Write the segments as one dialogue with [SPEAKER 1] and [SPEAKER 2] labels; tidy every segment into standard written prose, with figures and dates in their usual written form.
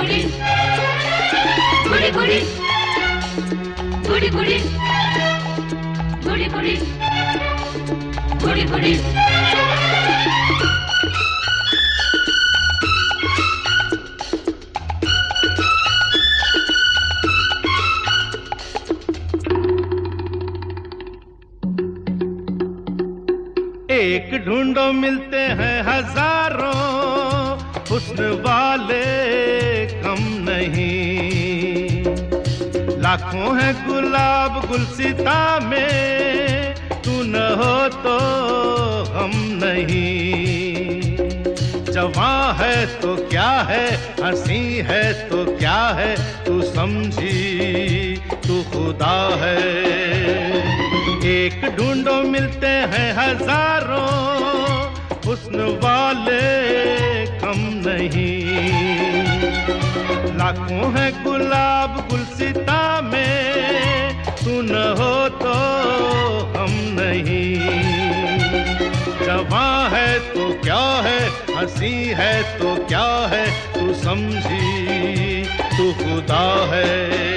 [SPEAKER 1] बुड़ी बुड़ी बुड़ी बुड़ी बुड़ी बुड़ी बुड़ी बुड़ी बुड़ी
[SPEAKER 2] एक ढूंढो मिलते हैं हजारों, हुस्न वाले कम नहीं। लाखों हैं गुलाब गुलसिता में, तू न हो तो हम नहीं। जवां है तो क्या है, हंसी है तो क्या है, तू समझी तू खुदा है। एक ढूंढो मिलते हैं हजारों, हुस्न वाले कम नहीं। लाखों हैं गुलाब गुलसिता में, तू न हो तो हम नहीं। जवां है तो क्या है, हंसी है तो क्या है, तू समझी तू खुदा है।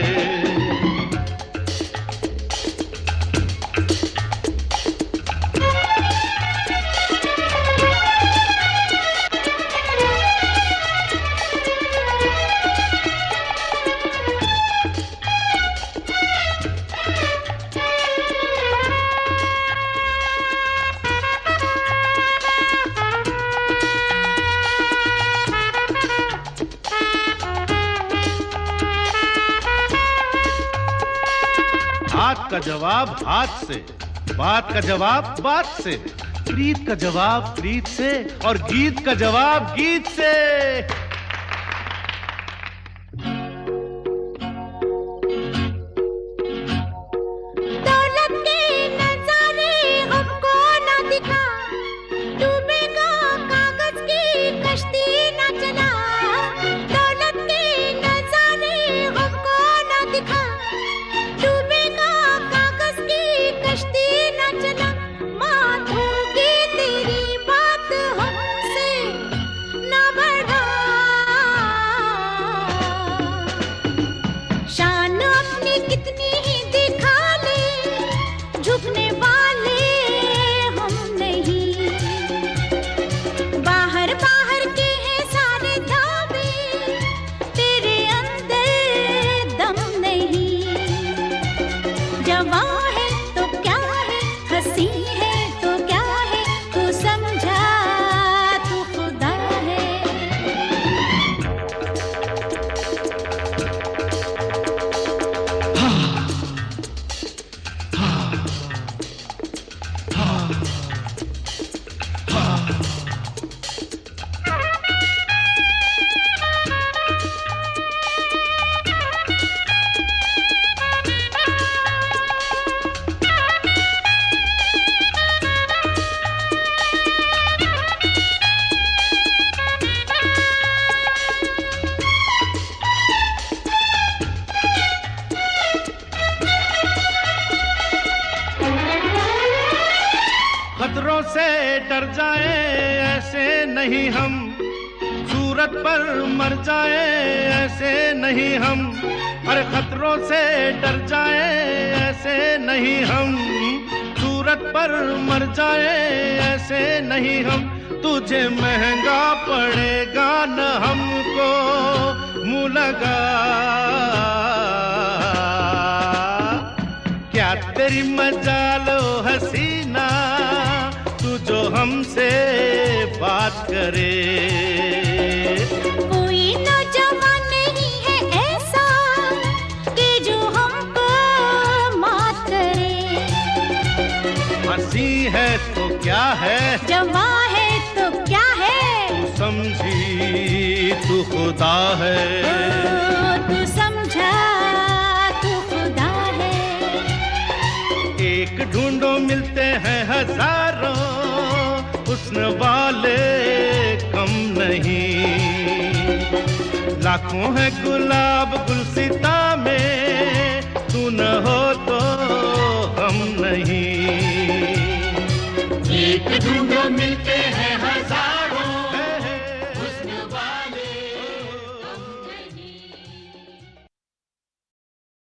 [SPEAKER 2] हाथ का जवाब हाथ से, बात का जवाब बात से, प्रीत का जवाब प्रीत से, और गीत का जवाब गीत से।
[SPEAKER 3] दौलत के नजारे हमको ना दिखा, डूबेगा कागज की कश्ती ना चला। दौलत के नजारे हमको ना दिखा, डूबेगा कागज की कश्ती न चला। मानूंगी तेरी बात हमसे न बढ़ा, शान अपनी कितनी ही दिखा ले, झुकने वाले हम नहीं। बाहर बाहर के हैं सारे धावे, तेरे अंदर दम नहीं। जवां है तो क्या है, हंसी है तो क्या है, तू समझा तू खुदा है।
[SPEAKER 2] खतरों से डर जाए ऐसे नहीं हम, सूरत पर मर जाए ऐसे नहीं हम। अरे खतरों से डर जाए ऐसे नहीं हम, सूरत पर मर जाए ऐसे नहीं हम। तुझे महंगा पड़ेगा न हमको मुँह लगा, क्या तेरी मजालो हसीना, तू जो हमसे बात करे।
[SPEAKER 3] कोई नौजवान नहीं है ऐसा कि जो हमको मात करे।
[SPEAKER 2] हंसी है तो क्या है,
[SPEAKER 3] जवां है तो क्या है,
[SPEAKER 2] तू समझी तू खुदा है।
[SPEAKER 3] तू समझा तू खुदा है।
[SPEAKER 2] एक ढूंढो मिलते हैं हजारों, हुस्न वाले कम नहीं। लाखों हैं गुलाब गुलसिता में, तू न हो तो हम नहीं।
[SPEAKER 1] एक ढूंढो मिलते